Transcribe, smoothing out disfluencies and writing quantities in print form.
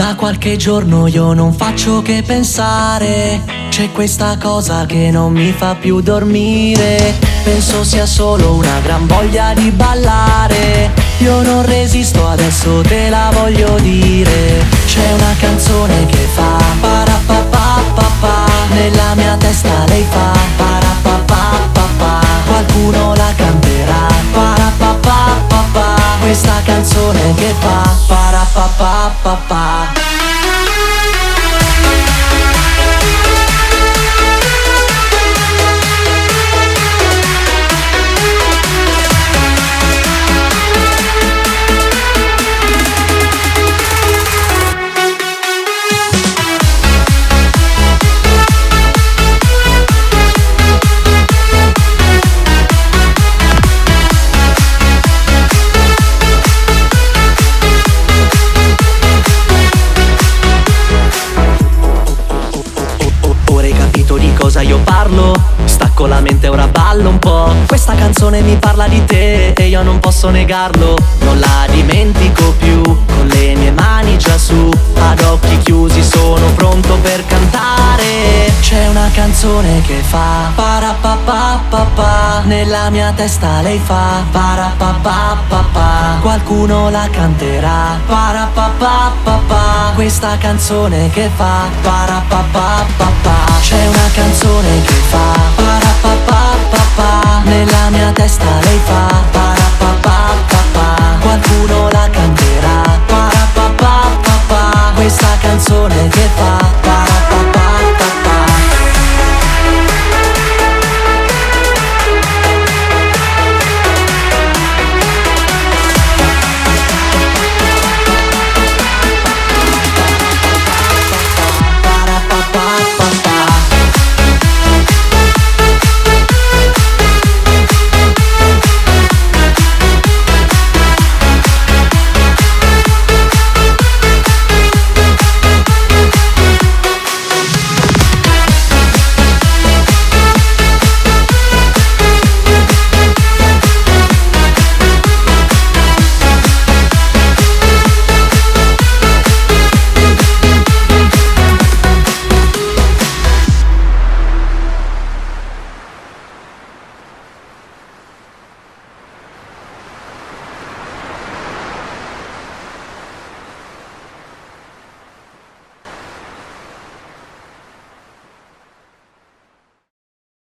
Da qualche giorno io non faccio che pensare, c'è questa cosa che non mi fa più dormire. Penso sia solo una gran voglia di ballare. Io non resisto, adesso te la voglio dire. C'è una canzone che fa parapapapapà, nella mia testa lei fa parapapapapà. Qualcuno la canterà parapapapapà, questa canzone che fa parapapapapà. Di cosa io parlo? Stacco la mente, ora ballo un po'. Questa canzone mi parla di te e io non posso negarlo. Non la dimentico più, con le mie mani già su, ad occhi chiusi sono pronto per cantare. C'è una canzone che fa parapapapapà, nella mia testa lei fa parapapapapà. Qualcuno la canterà parapapapapà, questa canzone che fa parapapapapà. C'è una canzone che fa parapapapapà, nella mia testa lei fa parapapapapà. Qualcuno la canterà parapapapapà, questa canzone che